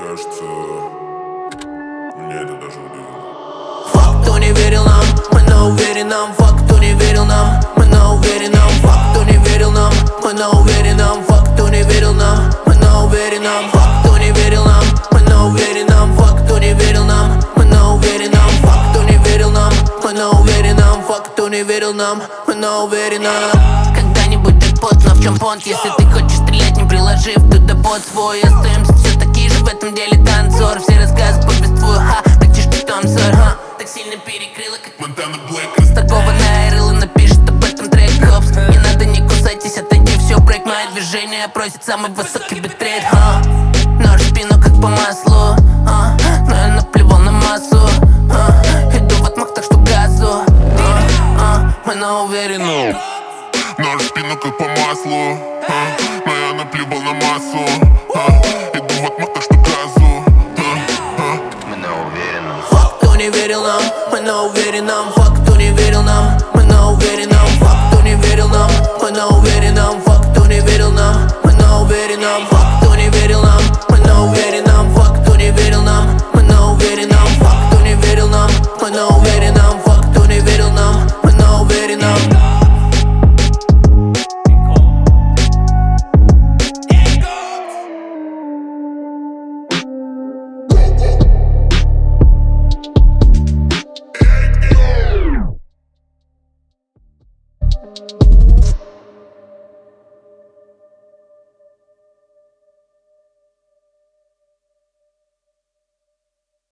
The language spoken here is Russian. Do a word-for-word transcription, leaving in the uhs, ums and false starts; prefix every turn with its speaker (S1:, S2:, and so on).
S1: кажется, меня это даже удивило.
S2: Факт, кто не верил нам, мы на уверенном. Факт, кто не верил нам, мы на уверенном. Факт, кто не верил нам, мы на уверенном. Факт, кто не верил нам, мы на уверенном. Факт, кто не верил нам, мы на уверенном. Факт, кто не верил нам, мы на уверенном. Факт, кто не верил нам, мы на уверенном. Факт, кто не верил нам, мы на уверенном. Когда-нибудь так поздно, в чем понт? Если ты хочешь стрелять, не приложив туда под свой. Остаемся все такие же в этом деле танцор. Все рассказы повествую, ха, практически Том Сойер, ха. Так сильно перекрыло, как
S1: Монтана Блэк.
S2: Стакованная рыла напишет об этом трек Хопс. Не надо, не кусайтесь, отойди, все, брейк. Мое движение просит самый высокий битрейт, ха. Нож в спину, как по маслу, а. Но я наплевал на массу, а. Иду в отмах, так что газу, а. А. Мы на уверенном.
S1: Нож в спину, как по маслу, а. Но я наплевал на массу, а. Иду в отмах, так что газу, а. А.
S2: Мы на уверенном. Факт, кто не верил нам, мы на уверенном. Факт, кто не верил нам,